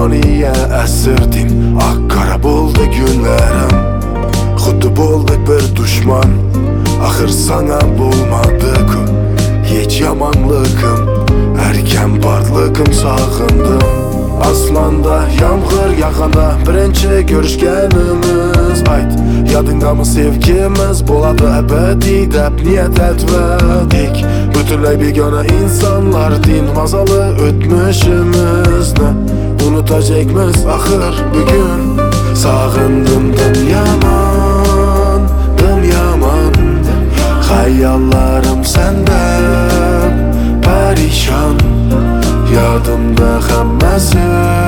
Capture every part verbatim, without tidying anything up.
saniye esirdin. Akkara boldu günlerim, xuddi boldik bir düşman. Axır sana bulmadık hiç yamanlıkım, erken barlıkım sağındım. Aslanda yağmur yağanda birinci görüşkenimiz, ayt yadındamı sevgimiz boladı ebedi dep niyet etmedik. Bütünley begona insanlar din mazalı ötmüşümüzni unutacakmız axır bugün. Sağındım dım yaman, dım yaman, hayallarım sende perişan. Yadımda hammasi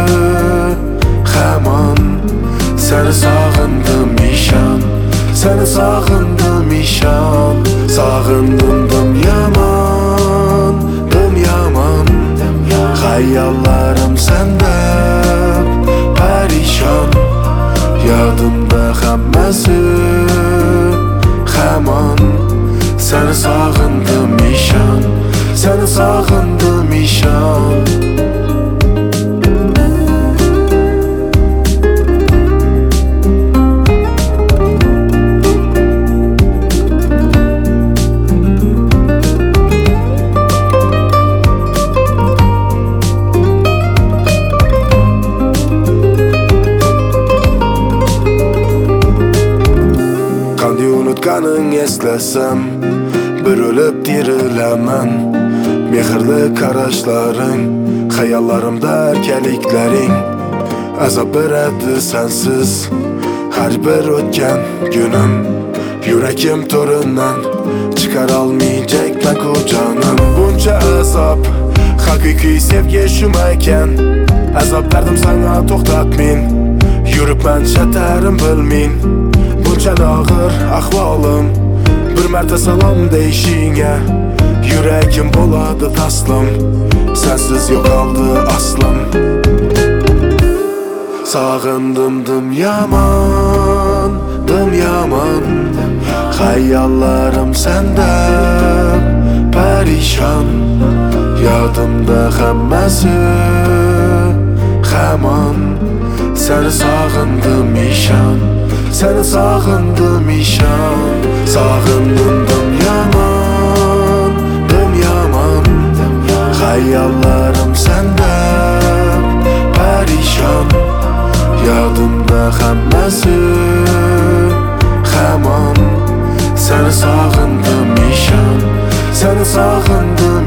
hamon, seni sağındım işan, seni sağındım işan. Sağındım dım yaman, dım yaman, hayallarım sende perişan. Yadımda hammasi hamon, seni sağındım işan, seni sağındım işan. Qanday unutganing eslesem, bir ölüp dirilemen. Mehirli qarashlaring, hayallarımda erkeliklerin azap beredi sensiz her bir o'tgan günüm. Yüreğim torundan çıkar almayacak ben kocanım. Bunca azap haqiqiy sevgi shumayken, azap berdim sana to'xtatmin, yurib ben chatarim bilmin. Buncha ağır ahvolim, bir marta salom deyishingga yüreğim boladı taslım, sensiz yok oldu aslım. Sağındım dım yaman, dım yaman, hayallarım sende perişan. Yadımda hammasi hamon, seni sağındım işan, seni sağındım işan. Sağındım dım yaman, hayallarım sende perişan. Yadımda hammasi hamon, seni sağındım işan, seni sağındım